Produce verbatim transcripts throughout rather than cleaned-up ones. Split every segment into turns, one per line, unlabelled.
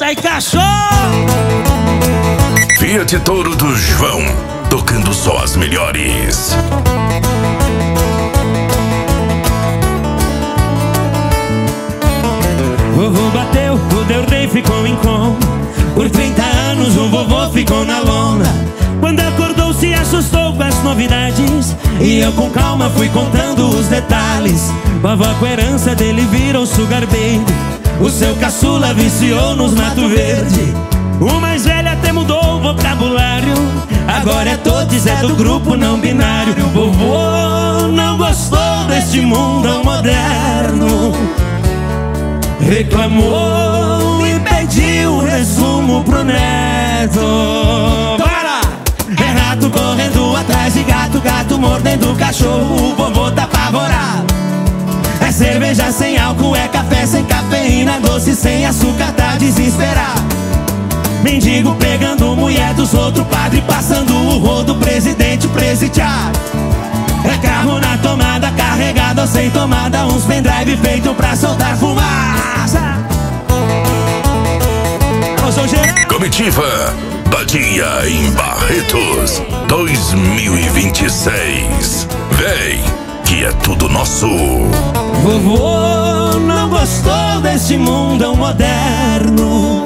Sai, cachorro!
Fiat Toro do João, tocando só as melhores.
Vovô bateu, o Del Rey ficou em coma. Por trinta anos o vovô ficou na lona. Quando acordou se assustou com as novidades, e eu com calma fui contando os detalhes. Vovó com a herança dele virou sugar baby. O seu caçula viciou nos Mato Verde. O mais velho até mudou o vocabulário. Agora é todos, é do grupo não binário. Vovô não gostou deste mundo moderno, reclamou e pediu resumo pro neto. Para! É rato correndo atrás de gato, gato mordendo cachorro. O vovô tá apavorado. É cerveja sem álcool, é café sem cafeína, doce sem açúcar, tá desesperado. Mendigo pegando mulher dos outros, padre passando o rodo, presidente presidiário. É carro na tomada, carregado ou sem tomada, uns pendrive feito pra soltar fumaça.
Comitiva Badia em Barretos dois mil e vinte e seis. Vem, que é tudo nosso.
Vovô não gostou desse mundo moderno,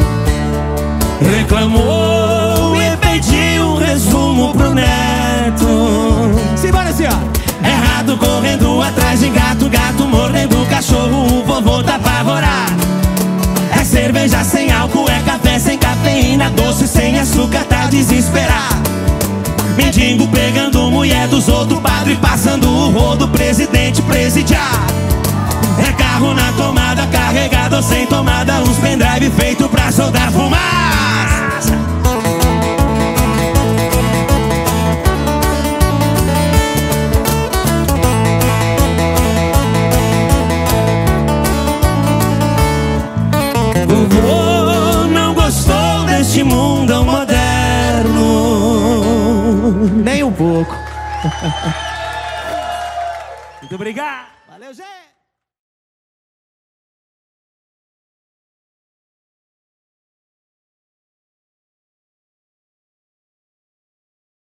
reclamou e pediu um resumo pro neto. Simbora, senhora! Errado correndo atrás de gato, gato mordendo cachorro. O vovô tá apavorado. É cerveja sem álcool, é café sem cafeína, doce sem açúcar, tá desesperado. Mendigo pegando mulher dos outros, padre passando o rodo, presidente presidiário. É carro na tomada, carregado ou sem tomada, uns pendrive feito pra soltar fumaça. Vovô não gostou deste mundo moderno,
nem um pouco.
Muito obrigado.
Valeu, gente!